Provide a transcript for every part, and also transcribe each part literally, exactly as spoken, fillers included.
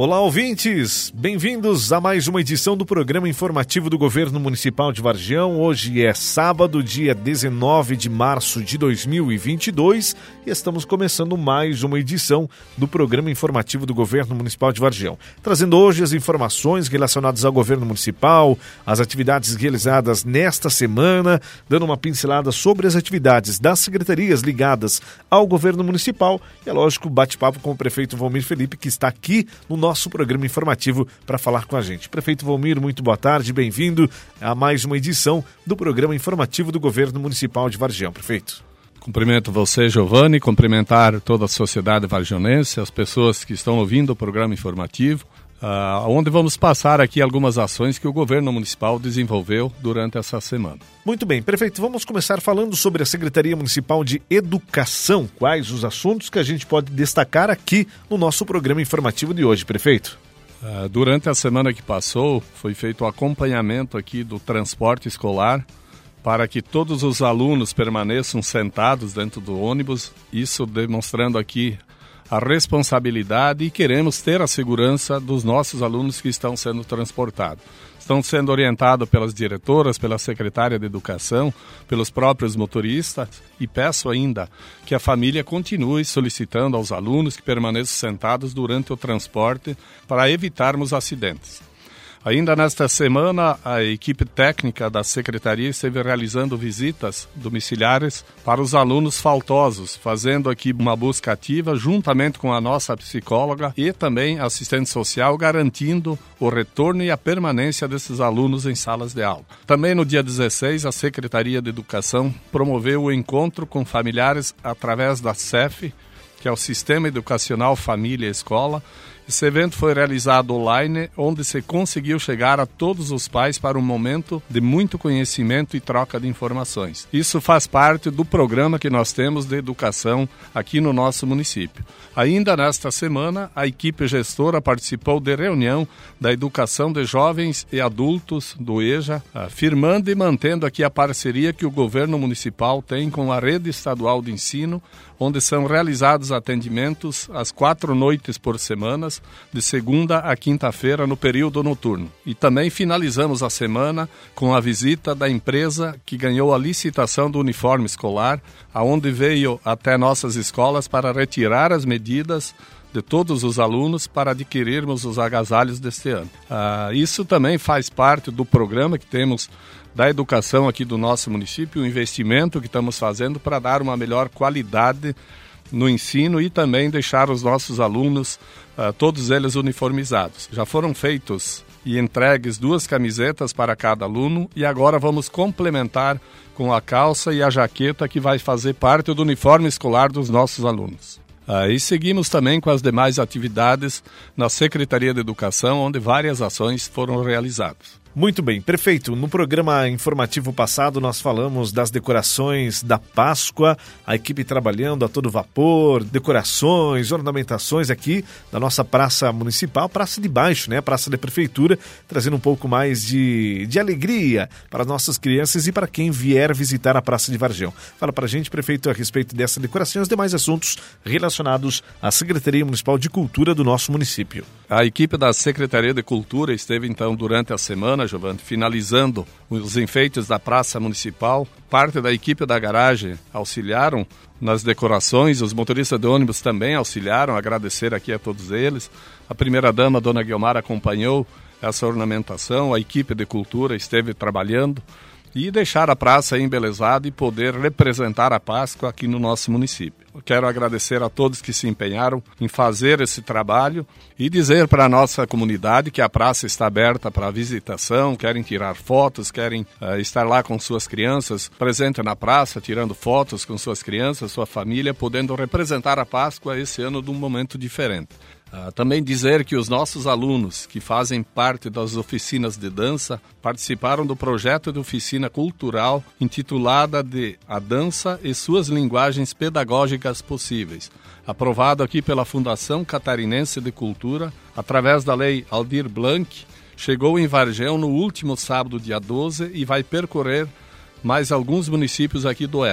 Olá, ouvintes! Bem-vindos a mais uma edição do programa informativo do Governo Municipal de Vargião. Hoje é sábado, dia dezenove de março de dois mil e vinte e dois e estamos começando mais uma edição do programa informativo do Governo Municipal de Vargião. Trazendo hoje as informações relacionadas ao Governo Municipal, as atividades realizadas nesta semana, dando uma pincelada sobre as atividades das secretarias ligadas ao Governo Municipal e, é lógico, bate-papo com o prefeito Valmir Felipe, que está aqui no nosso programa informativo para falar com a gente. Prefeito Valmir, muito boa tarde, bem-vindo a mais uma edição do programa informativo do Governo Municipal de Vargião. Prefeito. Cumprimento você, Giovanni, cumprimentar toda a sociedade vargionense, as pessoas que estão ouvindo o programa informativo, uh, onde vamos passar aqui algumas ações que o Governo Municipal desenvolveu durante essa semana. Muito bem, prefeito, vamos começar falando sobre a Secretaria Municipal de Educação. Quais os assuntos que a gente pode destacar aqui no nosso programa informativo de hoje, prefeito? Uh, durante a semana que passou, foi feito o acompanhamento aqui do transporte escolar para que todos os alunos permaneçam sentados dentro do ônibus, isso demonstrando aqui a responsabilidade e queremos ter a segurança dos nossos alunos que estão sendo transportados. Estão sendo orientados pelas diretoras, pela secretária de Educação, pelos próprios motoristas e peço ainda que a família continue solicitando aos alunos que permaneçam sentados durante o transporte para evitarmos acidentes. Ainda nesta semana, a equipe técnica da Secretaria esteve realizando visitas domiciliares para os alunos faltosos, fazendo aqui uma busca ativa juntamente com a nossa psicóloga e também assistente social, garantindo o retorno e a permanência desses alunos em salas de aula. Também no dia dezesseis, a Secretaria de Educação promoveu o encontro com familiares através da S E F, que é o Sistema Educacional Família e Escola. Esse evento foi realizado online, onde se conseguiu chegar a todos os pais para um momento de muito conhecimento e troca de informações. Isso faz parte do programa que nós temos de educação aqui no nosso município. Ainda nesta semana, a equipe gestora participou de reunião da educação de jovens e adultos do E J A, firmando e mantendo aqui a parceria que o governo municipal tem com a rede estadual de ensino, onde são realizados atendimentos às quatro noites por semana, de segunda a quinta-feira no período noturno. E também finalizamos a semana com a visita da empresa que ganhou a licitação do uniforme escolar, aonde veio até nossas escolas para retirar as medidas de todos os alunos para adquirirmos os agasalhos deste ano. Ah, isso também faz parte do programa que temos da educação aqui do nosso município, o investimento que estamos fazendo para dar uma melhor qualidade no ensino e também deixar os nossos alunos, uh, todos eles uniformizados. Já foram feitos e entregues duas camisetas para cada aluno e agora vamos complementar com a calça e a jaqueta que vai fazer parte do uniforme escolar dos nossos alunos. Uh, e seguimos também com as demais atividades na Secretaria de Educação, onde várias ações foram realizadas. Muito bem, prefeito, no programa informativo passado nós falamos das decorações da Páscoa, a equipe trabalhando a todo vapor, decorações, ornamentações aqui da nossa praça municipal, praça de baixo, né, praça da prefeitura, trazendo um pouco mais de, de alegria para as nossas crianças e para quem vier visitar a praça de Vargião. Fala pra gente, prefeito, a respeito dessa decoração e os demais assuntos relacionados à Secretaria Municipal de Cultura do nosso município. A equipe da Secretaria de Cultura esteve então durante a semana, Giovanni, finalizando os enfeites da Praça Municipal. Parte da equipe da garagem auxiliaram nas decorações, os motoristas de ônibus também auxiliaram, agradecer aqui a todos eles. A primeira-dama, Dona Guilmar, acompanhou essa ornamentação, a equipe de cultura esteve trabalhando e deixar a praça embelezada e poder representar a Páscoa aqui no nosso município. Eu quero agradecer a todos que se empenharam em fazer esse trabalho e dizer para a nossa comunidade que a praça está aberta para visitação, querem tirar fotos, querem uh, estar lá com suas crianças, presente na praça, tirando fotos com suas crianças, sua família, podendo representar a Páscoa esse ano de um momento diferente. Uh, também dizer que os nossos alunos que fazem parte das oficinas de dança participaram do projeto de oficina cultural intitulada de A Dança e Suas Linguagens Pedagógicas Possíveis, aprovado aqui pela Fundação Catarinense de Cultura, através da Lei Aldir Blanc, chegou em Vargião no último sábado, dia doze, e vai percorrer mais alguns municípios aqui do Oeste.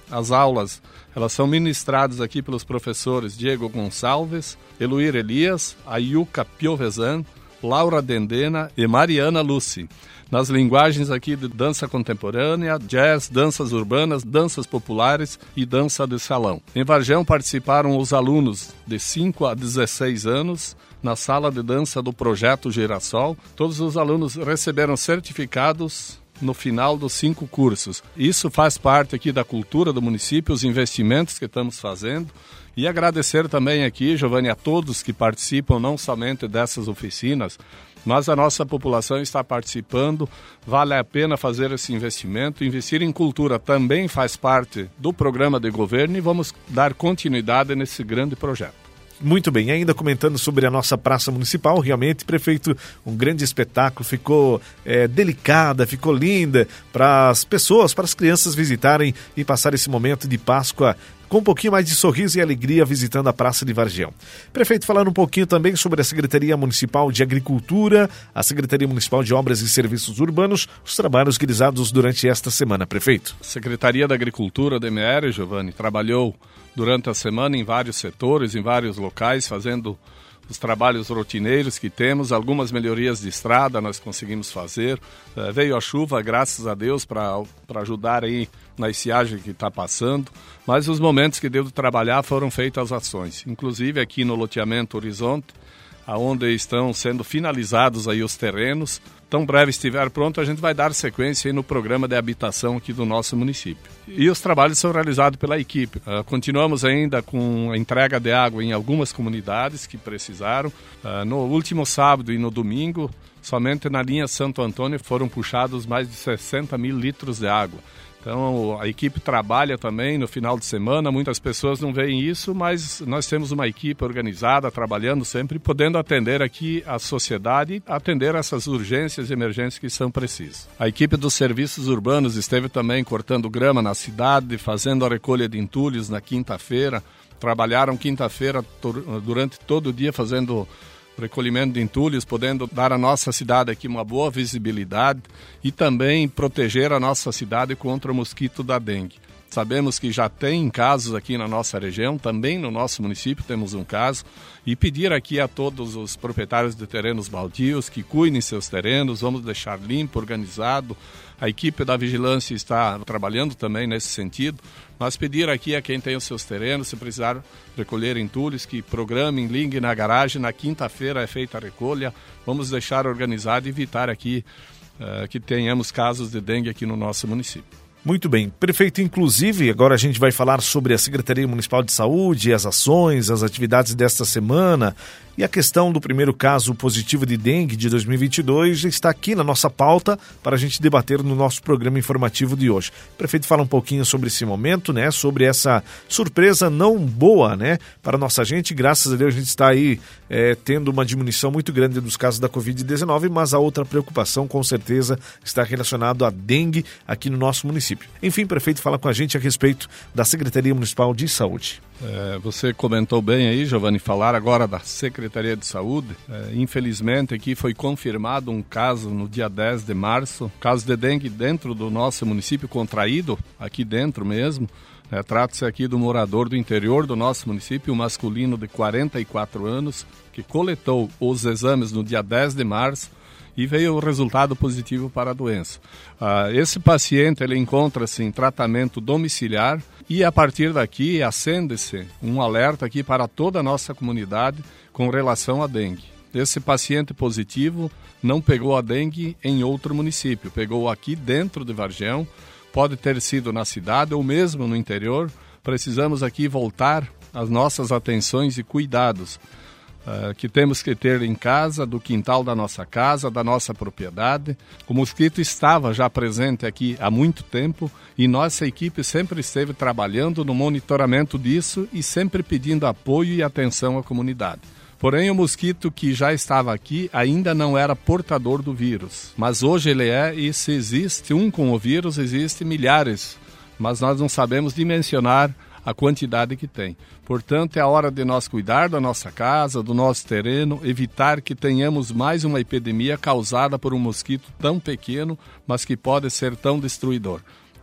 As aulas, elas são ministradas aqui pelos professores Diego Gonçalves, Eluir Elias, Ayuka Piovesan, Laura Dendena e Mariana Lucy. Nas linguagens aqui de dança contemporânea, jazz, danças urbanas, danças populares e dança de salão. Em Vargião participaram os alunos de cinco a dezesseis anos na sala de dança do Projeto Girassol. Todos os alunos receberam certificados no final dos cinco cursos. Isso faz parte aqui da cultura do município, os investimentos que estamos fazendo. E agradecer também aqui, Giovanni, a todos que participam não somente dessas oficinas, mas a nossa população está participando. Vale a pena fazer esse investimento. Investir em cultura também faz parte do programa de governo e vamos dar continuidade nesse grande projeto. Muito bem, ainda comentando sobre a nossa Praça Municipal, realmente, prefeito, um grande espetáculo, ficou é, delicada, ficou linda para as pessoas, para as crianças visitarem e passar esse momento de Páscoa com um pouquinho mais de sorriso e alegria visitando a Praça de Vargião. Prefeito, falando um pouquinho também sobre a Secretaria Municipal de Agricultura, a Secretaria Municipal de Obras e Serviços Urbanos, os trabalhos realizados durante esta semana, prefeito. A Secretaria da Agricultura, D M R, Giovanni, trabalhou durante a semana em vários setores, em vários locais, fazendo os trabalhos rotineiros que temos, algumas melhorias de estrada nós conseguimos fazer. Uh, veio a chuva, graças a Deus, para ajudar aí na estiagem que está passando, mas os momentos que deu de trabalhar foram feitas as ações, inclusive aqui no loteamento Horizonte, onde estão sendo finalizados aí os terrenos. Tão breve estiver pronto, a gente vai dar sequência aí no programa de habitação aqui do nosso município. E os trabalhos são realizados pela equipe. Uh, continuamos ainda com a entrega de água em algumas comunidades que precisaram. Uh, no último sábado e no domingo, somente na linha Santo Antônio foram puxados mais de sessenta mil litros de água. Então, a equipe trabalha também no final de semana, muitas pessoas não veem isso, mas nós temos uma equipe organizada, trabalhando sempre, podendo atender aqui a sociedade, atender essas urgências e emergências que são precisas. A equipe dos serviços urbanos esteve também cortando grama na cidade, fazendo a recolha de entulhos na quinta-feira, trabalharam quinta-feira durante todo o dia fazendo recolhimento de entulhos, podendo dar à nossa cidade aqui uma boa visibilidade e também proteger a nossa cidade contra o mosquito da dengue. Sabemos que já tem casos aqui na nossa região, também no nosso município temos um caso, e pedir aqui a todos os proprietários de terrenos baldios que cuidem seus terrenos, vamos deixar limpo, organizado. A equipe da vigilância está trabalhando também nesse sentido, mas pedir aqui a quem tem os seus terrenos, se precisar recolher entulhos, que programem, liguem na garagem, na quinta-feira é feita a recolha, vamos deixar organizado e evitar aqui uh, que tenhamos casos de dengue aqui no nosso município. Muito bem. Prefeito, inclusive, agora a gente vai falar sobre a Secretaria Municipal de Saúde, as ações, as atividades desta semana. E a questão do primeiro caso positivo de dengue de dois mil e vinte e dois já está aqui na nossa pauta para a gente debater no nosso programa informativo de hoje. Prefeito, fala um pouquinho sobre esse momento, né? Sobre essa surpresa não boa, né? Para a nossa gente. Graças a Deus a gente está aí é, tendo uma diminuição muito grande dos casos da covid dezenove, mas a outra preocupação com certeza está relacionada à dengue aqui no nosso município. Enfim, prefeito, fala com a gente a respeito da Secretaria Municipal de Saúde. É, você comentou bem aí, Giovanni, falar agora da Secretaria de Saúde. É, infelizmente aqui foi confirmado um caso no dia dez de março, caso de dengue dentro do nosso município, contraído aqui dentro mesmo. É, trata-se aqui do morador do interior do nosso município, um masculino de quarenta e quatro anos, que coletou os exames no dia dez de março e veio o resultado positivo para a doença. Ah, esse paciente ele encontra-se em tratamento domiciliar e a partir daqui acende-se um alerta aqui para toda a nossa comunidade com relação à dengue. Esse paciente positivo não pegou a dengue em outro município, pegou aqui dentro de Vargião, pode ter sido na cidade ou mesmo no interior. Precisamos aqui voltar às nossas atenções e cuidados Uh, que temos que ter em casa, do quintal da nossa casa, da nossa propriedade. O mosquito estava já presente aqui há muito tempo e nossa equipe sempre esteve trabalhando no monitoramento disso e sempre pedindo apoio e atenção à comunidade. Porém, o mosquito que já estava aqui ainda não era portador do vírus, mas hoje ele é, e se existe um com o vírus, existem milhares, mas nós não sabemos dimensionar a quantidade que tem. Portanto, é a hora de nós cuidar da nossa casa, do nosso terreno, evitar que tenhamos mais uma epidemia causada por um mosquito tão pequeno, mas que pode ser tão destruidor.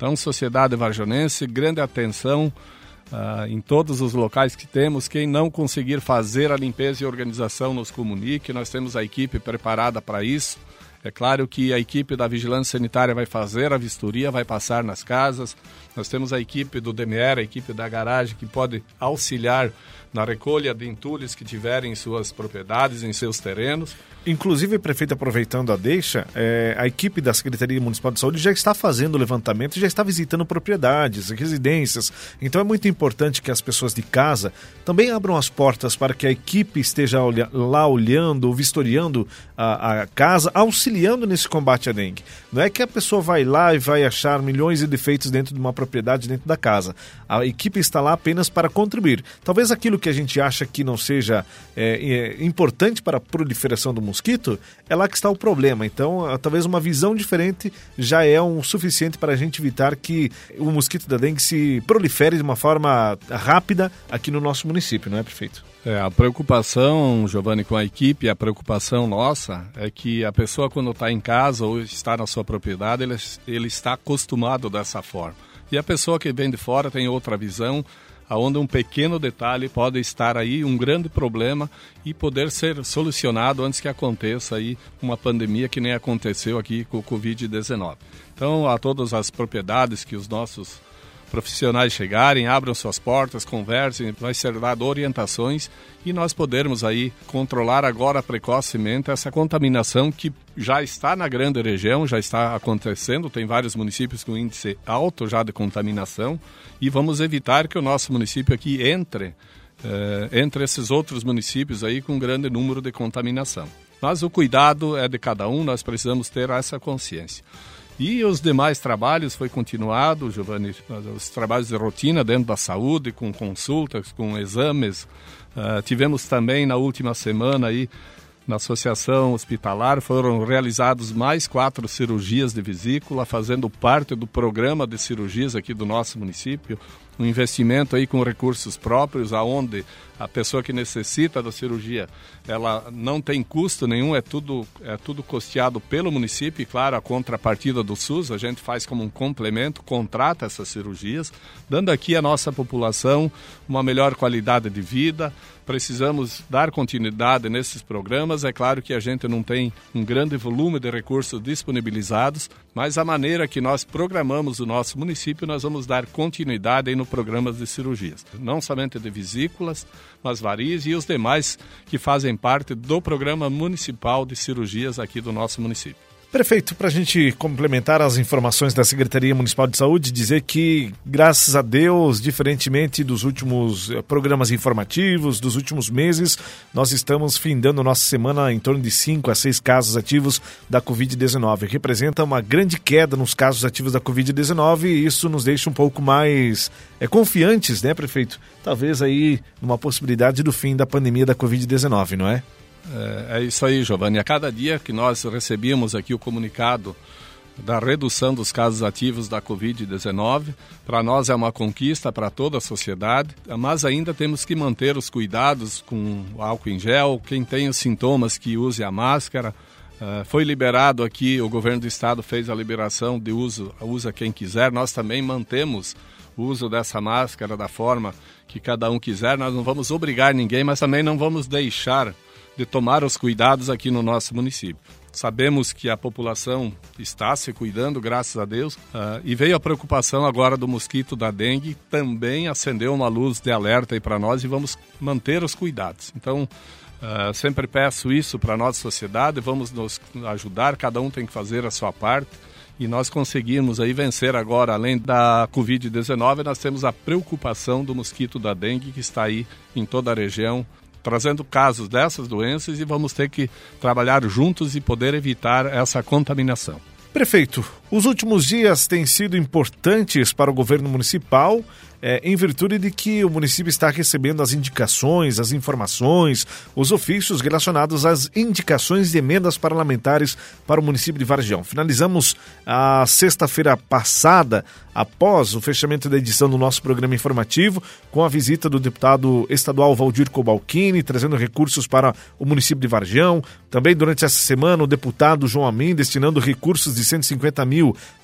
Então, sociedade varjonense, grande atenção uh, em todos os locais que temos. Quem não conseguir fazer a limpeza e organização nos comunique, nós temos a equipe preparada para isso. É claro que a equipe da Vigilância Sanitária vai fazer a vistoria, vai passar nas casas. Nós temos a equipe do D M E R, a equipe da garagem, que pode auxiliar na recolha de entulhos que tiverem em suas propriedades, em seus terrenos. Inclusive, prefeito, aproveitando a deixa, é, a equipe da Secretaria Municipal de Saúde já está fazendo o levantamento, já está visitando propriedades, residências. Então é muito importante que as pessoas de casa também abram as portas para que a equipe esteja olha, lá olhando, vistoriando a, a casa, auxiliando nesse combate à dengue. Não é que a pessoa vai lá e vai achar milhões de defeitos dentro de uma propriedade, dentro da casa. A equipe está lá apenas para contribuir. Talvez aquilo que a gente acha que não seja é, é, importante para a proliferação do mosquito, é lá que está o problema. Então, talvez uma visão diferente já é o suficiente para a gente evitar que o mosquito da dengue se prolifere de uma forma rápida aqui no nosso município, não é, prefeito? É, a preocupação, Giovanni, com a equipe, a preocupação nossa é que a pessoa, quando está em casa ou está na sua propriedade, ele, ele está acostumado dessa forma. E a pessoa que vem de fora tem outra visão, onde um pequeno detalhe pode estar aí, um grande problema, e poder ser solucionado antes que aconteça aí uma pandemia que nem aconteceu aqui com o covid dezenove. Então, a todas as propriedades que os nossos profissionais chegarem, abram suas portas, conversem, vai ser dado orientações e nós podermos aí controlar agora precocemente essa contaminação que já está na grande região, já está acontecendo, tem vários municípios com índice alto já de contaminação e vamos evitar que o nosso município aqui entre, eh, entre esses outros municípios aí com um grande número de contaminação. Mas o cuidado é de cada um, nós precisamos ter essa consciência. E os demais trabalhos foi continuado, Giovanni, os trabalhos de rotina dentro da saúde, com consultas, com exames. Uh, tivemos também na última semana aí, na Associação Hospitalar, foram realizados mais quatro cirurgias de vesícula, fazendo parte do programa de cirurgias aqui do nosso município. Um investimento aí com recursos próprios, aonde a pessoa que necessita da cirurgia, ela não tem custo nenhum, é tudo, é tudo custeado pelo município e, claro, a contrapartida do SUS, a gente faz como um complemento, contrata essas cirurgias, dando aqui à nossa população uma melhor qualidade de vida. Precisamos dar continuidade nesses programas, é claro que a gente não tem um grande volume de recursos disponibilizados, mas a maneira que nós programamos o nosso município, nós vamos dar continuidade aí no programas de cirurgias, não somente de vesículas, mas varizes e os demais que fazem parte do Programa Municipal de Cirurgias aqui do nosso município. Prefeito, para a gente complementar as informações da Secretaria Municipal de Saúde, dizer que, graças a Deus, diferentemente dos últimos programas informativos, dos últimos meses, nós estamos findando nossa semana em torno de cinco a seis casos ativos da covid dezenove. Representa uma grande queda nos casos ativos da covid dezenove e isso nos deixa um pouco mais é, confiantes, né, prefeito? Talvez aí numa possibilidade do fim da pandemia da covid dezenove, não é? É, é isso aí, Giovanni. A cada dia que nós recebíamos aqui o comunicado da redução dos casos ativos da covid dezenove, para nós é uma conquista para toda a sociedade, mas ainda temos que manter os cuidados com o álcool em gel, quem tem os sintomas que use a máscara. Uh, foi liberado aqui, o governo do estado fez a liberação de uso, usa quem quiser, nós também mantemos o uso dessa máscara da forma que cada um quiser, nós não vamos obrigar ninguém, mas também não vamos deixar de tomar os cuidados aqui no nosso município. Sabemos que a população está se cuidando, graças a Deus, uh, e veio a preocupação agora do mosquito da dengue, também acendeu uma luz de alerta aí para nós e vamos manter os cuidados. Então, uh, sempre peço isso para a nossa sociedade, vamos nos ajudar, cada um tem que fazer a sua parte e nós conseguimos aí vencer agora, além da covid dezenove, nós temos a preocupação do mosquito da dengue que está aí em toda a região, trazendo casos dessas doenças e vamos ter que trabalhar juntos e poder evitar essa contaminação. Prefeito, os últimos dias têm sido importantes para o governo municipal, é, em virtude de que o município está recebendo as indicações, as informações, os ofícios relacionados às indicações de emendas parlamentares para o município de Vargião. Finalizamos a sexta-feira passada, após o fechamento da edição do nosso programa informativo, com a visita do deputado estadual Valdir Cobalcini, trazendo recursos para o município de Vargião. Também durante essa semana, o deputado João Amin destinando recursos de cento e cinquenta mil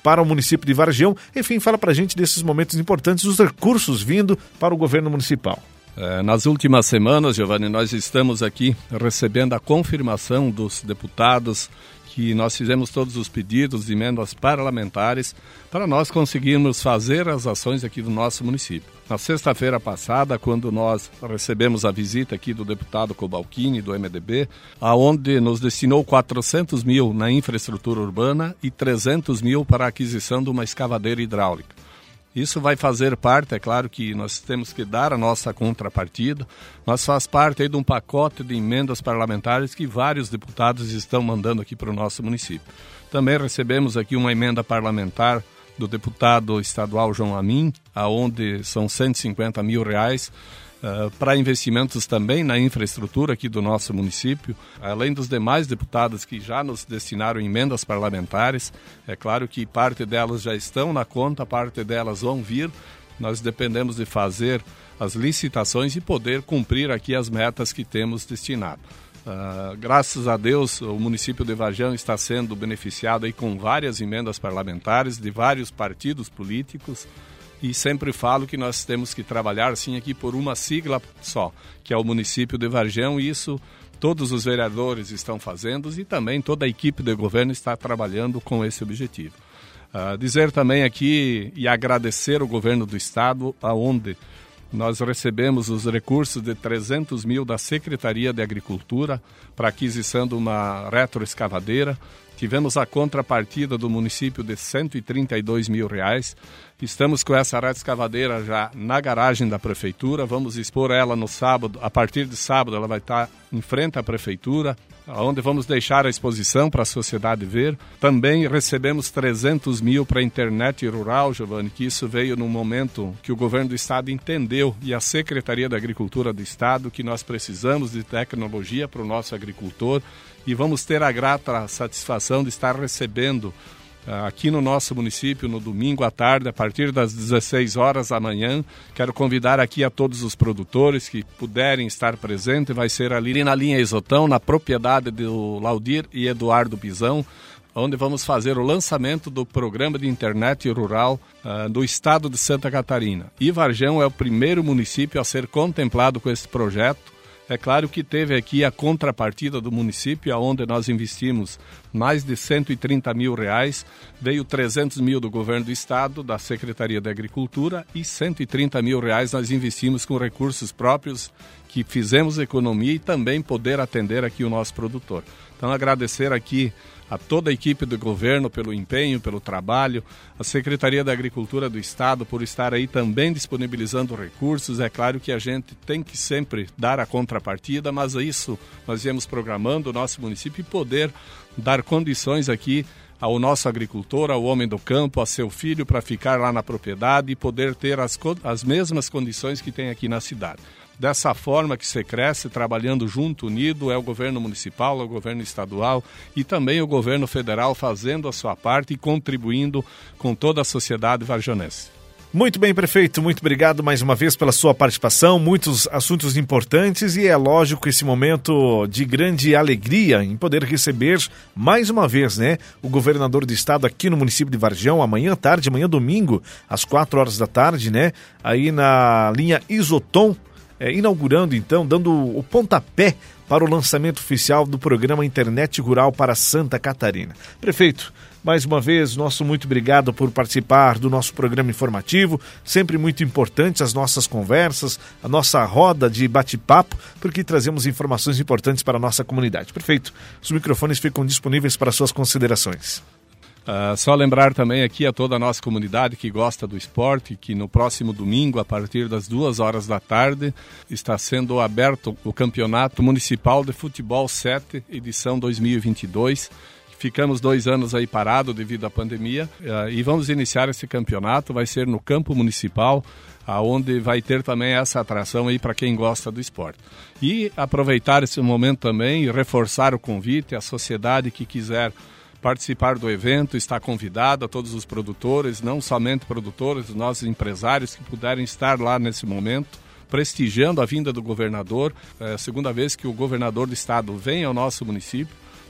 para o município de Vargião. Enfim, fala para a gente desses momentos importantes, os recursos vindo para o governo municipal. É, nas últimas semanas, Giovanni, nós estamos aqui recebendo a confirmação dos deputados que nós fizemos todos os pedidos de emendas parlamentares para nós conseguirmos fazer as ações aqui do nosso município. Na sexta-feira passada, quando nós recebemos a visita aqui do deputado Cobalcini, do M D B, aonde nos destinou quatrocentos mil na infraestrutura urbana e trezentos mil para a aquisição de uma escavadeira hidráulica. Isso vai fazer parte, é claro que nós temos que dar a nossa contrapartida, mas faz parte aí de um pacote de emendas parlamentares que vários deputados estão mandando aqui para o nosso município. Também recebemos aqui uma emenda parlamentar do deputado estadual João Amin, aonde são cento e cinquenta mil reais, Uh, para investimentos também na infraestrutura aqui do nosso município, além dos demais deputados que já nos destinaram emendas parlamentares. É claro que parte delas já estão na conta, parte delas vão vir. Nós dependemos de fazer as licitações e poder cumprir aqui as metas que temos destinado. Uh, graças a Deus, o município de Vargião está sendo beneficiado aí com várias emendas parlamentares de vários partidos políticos. E sempre falo que nós temos que trabalhar sim aqui por uma sigla só, que é o município de Vargião, e isso todos os vereadores estão fazendo e também toda a equipe de governo está trabalhando com esse objetivo. Uh, dizer também aqui e agradecer o governo do estado, aonde nós recebemos os recursos de trezentos mil da Secretaria de Agricultura para aquisição de uma retroescavadeira. Tivemos a contrapartida do município de cento e trinta e dois mil reais. Estamos com essa retroescavadeira já na garagem da prefeitura. Vamos expor ela no sábado. A partir de sábado ela vai estar em frente à prefeitura, onde vamos deixar a exposição para a sociedade ver. Também recebemos trezentos mil para a internet rural, Giovanni, que isso veio num momento que o governo do estado entendeu e a Secretaria da Agricultura do estado que nós precisamos de tecnologia para o nosso agricultor e vamos ter a grata satisfação de estar recebendo aqui no nosso município, no domingo à tarde, a partir das dezesseis horas da manhã. Quero convidar aqui a todos os produtores que puderem estar presentes. Vai ser ali na linha Isotão, na propriedade do Laudir e Eduardo Bizão, onde vamos fazer o lançamento do programa de internet rural uh, do estado de Santa Catarina. E Vargião é o primeiro município a ser contemplado com esse projeto. É claro que teve aqui a contrapartida do município, onde nós investimos mais de cento e trinta mil reais, veio trezentos mil do governo do estado, da Secretaria da Agricultura, e cento e trinta mil reais nós investimos com recursos próprios, que fizemos economia e também poder atender aqui o nosso produtor. Então agradecer aqui a toda a equipe do governo pelo empenho, pelo trabalho, a Secretaria da Agricultura do Estado por estar aí também disponibilizando recursos. É claro que a gente tem que sempre dar a contrapartida, mas isso nós viemos programando o nosso município e poder dar condições aqui ao nosso agricultor, ao homem do campo, a seu filho para ficar lá na propriedade e poder ter as, as mesmas condições que tem aqui na cidade. Dessa forma que se cresce, trabalhando junto, unido, é o governo municipal, é o governo estadual e também o governo federal fazendo a sua parte e contribuindo com toda a sociedade vargionense. Muito bem, prefeito, muito obrigado mais uma vez pela sua participação, muitos assuntos importantes e é lógico esse momento de grande alegria em poder receber mais uma vez, né, o governador do estado aqui no município de Vargião, amanhã à tarde, amanhã domingo, às quatro horas da tarde, né, aí na linha Isotão, É, inaugurando então, dando o pontapé para o lançamento oficial do programa Internet Rural para Santa Catarina. Prefeito, mais uma vez, nosso muito obrigado por participar do nosso programa informativo, sempre muito importantes as nossas conversas, a nossa roda de bate-papo, porque trazemos informações importantes para a nossa comunidade. Prefeito, os microfones ficam disponíveis para suas considerações. Uh, só lembrar também aqui a toda a nossa comunidade que gosta do esporte, que no próximo domingo, a partir das duas horas da tarde, está sendo aberto o Campeonato Municipal de Futebol sete, edição dois mil e vinte e dois. Ficamos dois anos aí parados devido à pandemia uh, e vamos iniciar esse campeonato, vai ser no campo municipal, onde vai ter também essa atração aí para quem gosta do esporte. E aproveitar esse momento também e reforçar o convite à sociedade que quiser participar do evento, está convidado a todos os produtores, não somente produtores, nossos empresários que puderem estar lá nesse momento, prestigiando a vinda do governador. É a segunda vez que o governador do estado vem ao nosso município.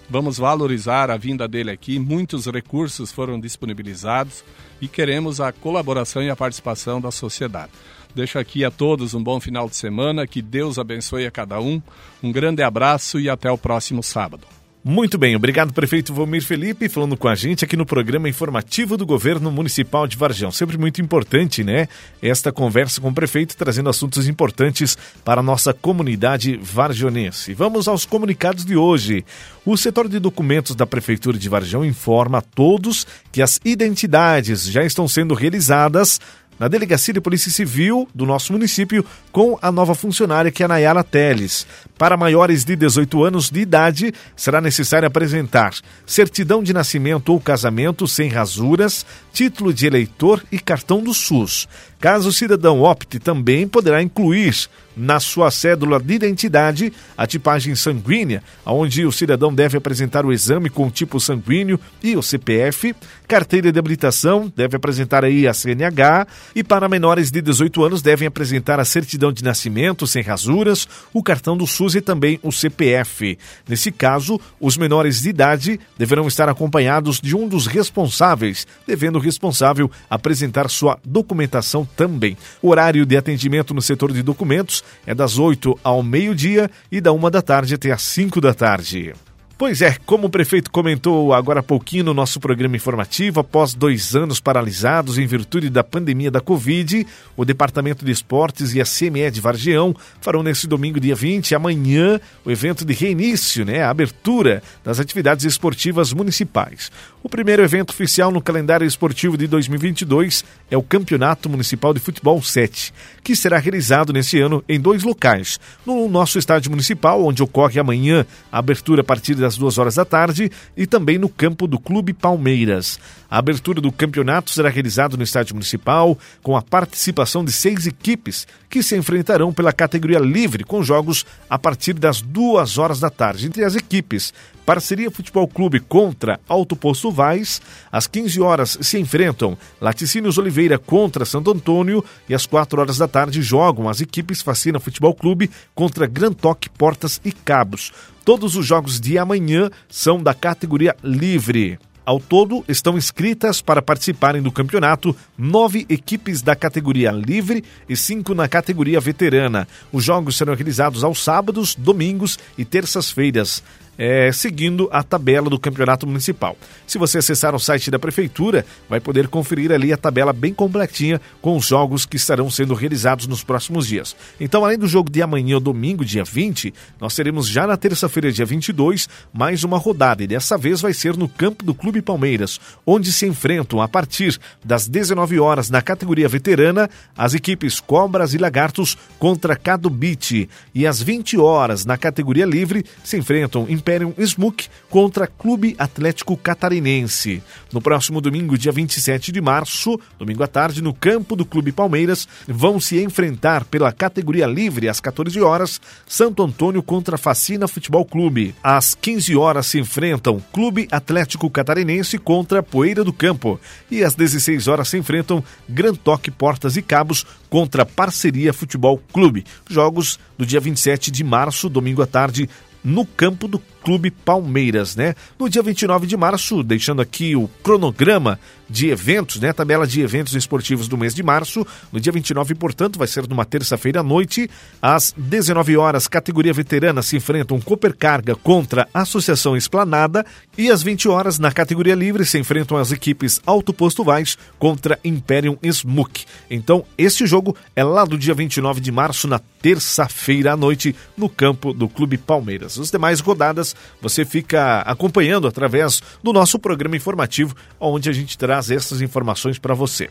vamos valorizar a vinda dele aqui. Muitos recursos foram disponibilizados e queremos a colaboração e a participação da sociedade. Deixo aqui a todos um bom final de semana, que Deus abençoe a cada um. Um grande abraço e até o próximo sábado. Muito bem, obrigado, prefeito Valmir Felipe, falando com a gente aqui no programa informativo do Governo Municipal de Vargião. Sempre muito importante, né? Esta conversa com o prefeito, trazendo assuntos importantes para a nossa comunidade vargionense. Vamos aos comunicados de hoje. O setor de documentos da Prefeitura de Vargião informa a todos que as identidades já estão sendo realizadas na Delegacia de Polícia Civil do nosso município com a nova funcionária, que é a Nayara Teles. Para maiores de dezoito anos de idade, será necessário apresentar certidão de nascimento ou casamento sem rasuras, título de eleitor e cartão do SUS. Caso o cidadão opte, também poderá incluir na sua cédula de identidade a tipagem sanguínea, onde o cidadão deve apresentar o exame com o tipo sanguíneo e o C P F, carteira de habilitação, deve apresentar aí a C N H, e para menores de dezoito anos devem apresentar a certidão de nascimento sem rasuras, o cartão do SUS e também o C P F. Nesse caso, os menores de idade deverão estar acompanhados de um dos responsáveis, devendo o responsável apresentar sua documentação também. O horário de atendimento no setor de documentos é das oito ao meio-dia e da uma da tarde até às cinco da tarde. Pois é, como o prefeito comentou agora há pouquinho no nosso programa informativo, após dois anos paralisados em virtude da pandemia da Covid, o Departamento de Esportes e a C M E de Vargião farão nesse domingo, dia vinte, amanhã, o evento de reinício, né, a abertura das atividades esportivas municipais. O primeiro evento oficial no calendário esportivo de dois mil e vinte e dois é o Campeonato Municipal de Futebol sete, que será realizado nesse ano em dois locais. No nosso estádio municipal, onde ocorre amanhã a abertura a partir das duas horas da tarde, e também no campo do Clube Palmeiras. A abertura do campeonato será realizada no estádio municipal, com a participação de seis equipes que se enfrentarão pela categoria livre, com jogos a partir das duas horas da tarde. Entre as equipes, Parceria Futebol Clube contra Alto Posto Vaz, às quinze horas se enfrentam Laticínios Oliveira contra Santo Antônio, e às quatro horas da tarde jogam as equipes Facina Futebol Clube contra Gran Toque Portas e Cabos. Todos os jogos de amanhã são da categoria livre. Ao todo, estão inscritas para participarem do campeonato nove equipes da categoria livre e cinco na categoria veterana. Os jogos serão realizados aos sábados, domingos e terças-feiras, É, seguindo a tabela do campeonato municipal. Se você acessar o site da prefeitura, vai poder conferir ali a tabela bem completinha com os jogos que estarão sendo realizados nos próximos dias. Então, além do jogo de amanhã, domingo, dia vinte, nós teremos já na terça-feira, dia vinte e dois, mais uma rodada, e dessa vez vai ser no campo do Clube Palmeiras, onde se enfrentam a partir das dezenove horas na categoria veterana as equipes Cobras e Lagartos contra Cado Beach, e às vinte horas na categoria livre se enfrentam em Imperium Smook contra Clube Atlético Catarinense. No próximo domingo, dia vinte e sete de março, domingo à tarde, no campo do Clube Palmeiras, vão se enfrentar pela categoria livre às quatorze horas, Santo Antônio contra Facina Futebol Clube. Às quinze horas se enfrentam Clube Atlético Catarinense contra Poeira do Campo, e às dezesseis horas se enfrentam Gran Toque Portas e Cabos contra Parceria Futebol Clube. Jogos do dia vinte e sete de março, domingo à tarde, no campo do Clube Palmeiras, né? No dia vinte e nove de março, deixando aqui o cronograma de eventos, né? Tabela de eventos esportivos do mês de março. No dia vinte e nove, portanto, vai ser numa terça-feira à noite. Às dezenove horas, categoria veterana se enfrentam Cooper Carga contra Associação Esplanada. E às vinte horas, na categoria livre, se enfrentam as equipes Alto Posto Vaz contra Imperium Smook. Então, este jogo é lá do dia vinte e nove de março, na terça-feira à noite, no campo do Clube Palmeiras. As demais rodadas você fica acompanhando através do nosso programa informativo, onde a gente traz essas informações para você.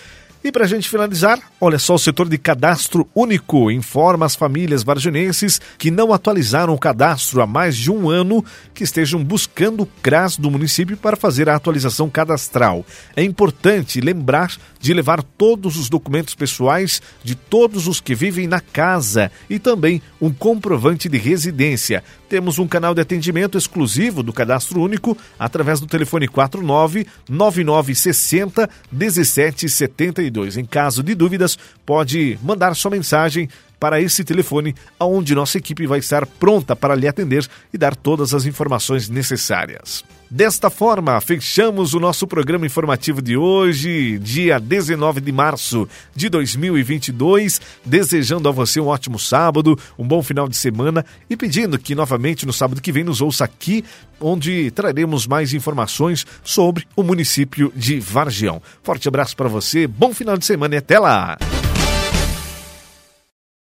E para a gente finalizar, olha só, o setor de cadastro único informa as famílias varginenses que não atualizaram o cadastro há mais de um ano que estejam buscando o C R A S do município para fazer a atualização cadastral. É importante lembrar de levar todos os documentos pessoais de todos os que vivem na casa e também um comprovante de residência. Temos um canal de atendimento exclusivo do Cadastro Único através do telefone quatro nove nove nove seis zero um sete sete dois. Em caso de dúvidas, pode mandar sua mensagem para esse telefone, onde nossa equipe vai estar pronta para lhe atender e dar todas as informações necessárias. Desta forma, fechamos o nosso programa informativo de hoje, dia dezenove de março de dois mil e vinte e dois, desejando a você um ótimo sábado, um bom final de semana e pedindo que novamente no sábado que vem nos ouça aqui, onde traremos mais informações sobre o município de Vargião. Forte abraço para você, bom final de semana e até lá!